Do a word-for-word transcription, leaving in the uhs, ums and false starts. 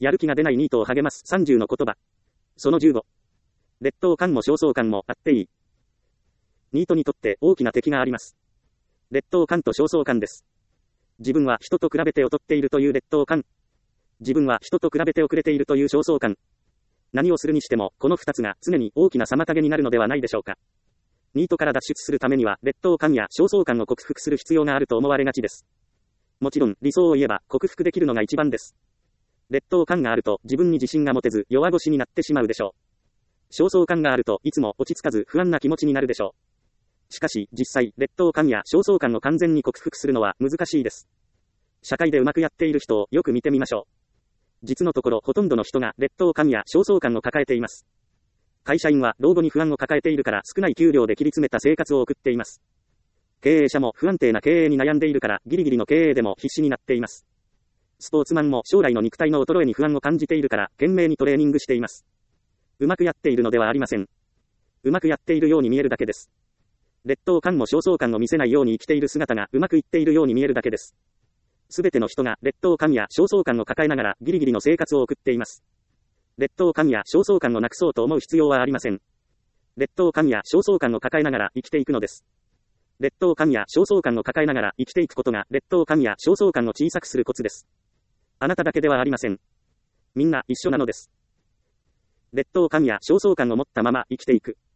やる気が出ないニートを励ますさんじゅうの言葉。そのじゅうご。劣等感も焦燥感もあっていい。ニートにとって大きな敵があります。劣等感と焦燥感です。自分は人と比べて劣っているという劣等感。自分は人と比べて遅れているという焦燥感。何をするにしても、この二つが常に大きな妨げになるのではないでしょうか。ニートから脱出するためには、劣等感や焦燥感を克服する必要があると思われがちです。もちろん、理想を言えば、克服できるのが一番です。劣等感があると、自分に自信が持てず、弱腰になってしまうでしょう。焦燥感があると、いつも落ち着かず、不安な気持ちになるでしょう。しかし、実際、劣等感や焦燥感を完全に克服するのは難しいです。社会でうまくやっている人をよく見てみましょう。実のところ、ほとんどの人が劣等感や焦燥感を抱えています。会社員は老後に不安を抱えているから少ない給料で切り詰めた生活を送っています。経営者も不安定な経営に悩んでいるからギリギリの経営でも必死になっています。スポーツマンも将来の肉体の衰えに不安を感じているから懸命にトレーニングしています。うまくやっているのではありません。うまくやっているように見えるだけです。劣等感も焦燥感を見せないように生きている姿がうまくいっているように見えるだけです。すべての人が劣等感や焦燥感を抱えながらギリギリの生活を送っています。劣等感や焦燥感をなくそうと思う必要はありません。劣等感や焦燥感を抱えながら生きていくのです。劣等感や焦燥感を抱えながら生きていくことが劣等感や焦燥感を小さくするコツです。あなただけではありません。みんな一緒なのです。劣等感や焦燥感を持ったまま生きていく。